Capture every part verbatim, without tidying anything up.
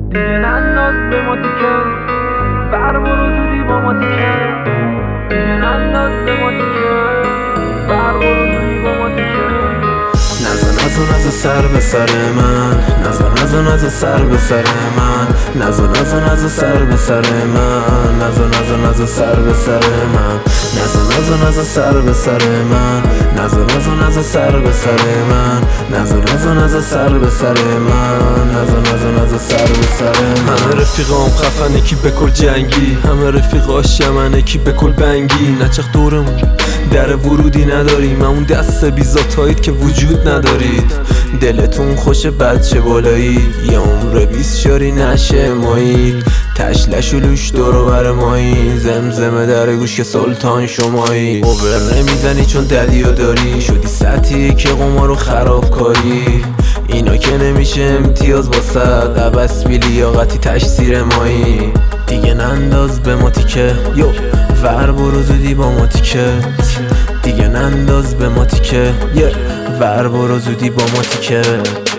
دیگه ننداز به ما تیکه، بر برو زودی با ما تیکه. دیگه ننداز به ما تیکه، بر برو زودی با ما تیکه. نزن نزن نزن سر به سر من، نزن نزن نزن سر به سر من، نزن نزن نزن سر به سر من، نزن نزن نزن سر به سر من، نزن نزن نزن سر به سر من، نزن نزن نزن سر به سر من، نزن نزن نزن سر به سر من، نزن نزن نزن سر به سر من. همه رفیقام خفنه کی به کل جنگی، همه رفیقاش یمنه کی به کل بنگی. نچخ دورمون در ورودی نداریم، همون دست بیزاتایید که وجود ندارید. دلتون خوش بچه بالایید، یه عمر بیست شاری نشه مایید. تشلش و لوش دورو بر مایی، زمزمه در گوش که سلطان شمایی. اوبر نمیزنی چون دلیو داری، شدی سطحی که قمارو خراب کاری. اینا که نمیشه امتیاز واسد، عبس بی لیاقتی تشسیر مایی. دیگه ننداز به ما تیکه، یو ور برو زودی با ما تیکت. دیگه ننداز به ما تیکه، یه ور برو زودی با ما تیکت.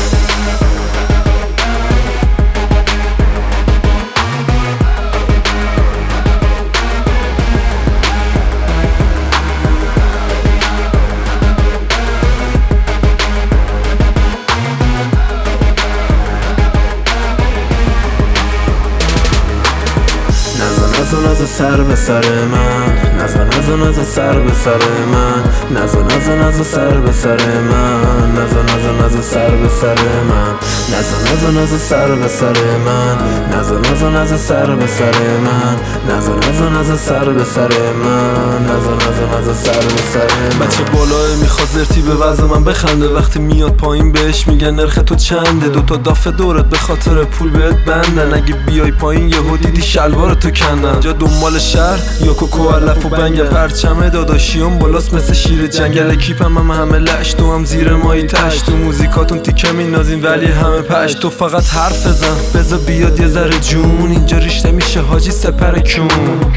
نزن نزن سر به سر من، نزن نزن نزن سر به سر من، نزن نزن نزن سر به سر من، نزن نزن نزن سر به سر من، نزن نزن نزن سر به سر من، نزن نزن نزن سر به سر من، نزن نزن نزن سر به سر من، نزن نزن نزن سر به سر من. بچه بالای میخواد زرتی به وضع من بخنده، وقتی میاد پایین بهش میگن نرخ تو چنده. دوتا دافه دورت به خاطر پول بهت بندن، اگه بیای پایین یهو دیدی شلوارتو کندن. جا دنبال شهر یا کوکو علف و بنگل، پرچم داداشیام بالاست مثل شیر جنگل. اکیپم هم همه لش، تو هم زیر مایی تشت. تو موزیکاتون تیکه مینازین ولی همه پشت. تو فقط حرف بزن بذار بیاد یه ذره جون، اینجا ریشته میشه حاجی سپر کون.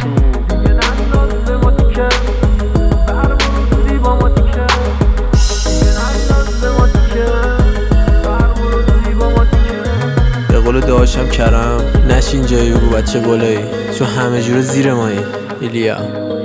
به قول داشتم کرم نشین جایی بگو بچه بالایی، چون همه جور زیر مایی. ایلیا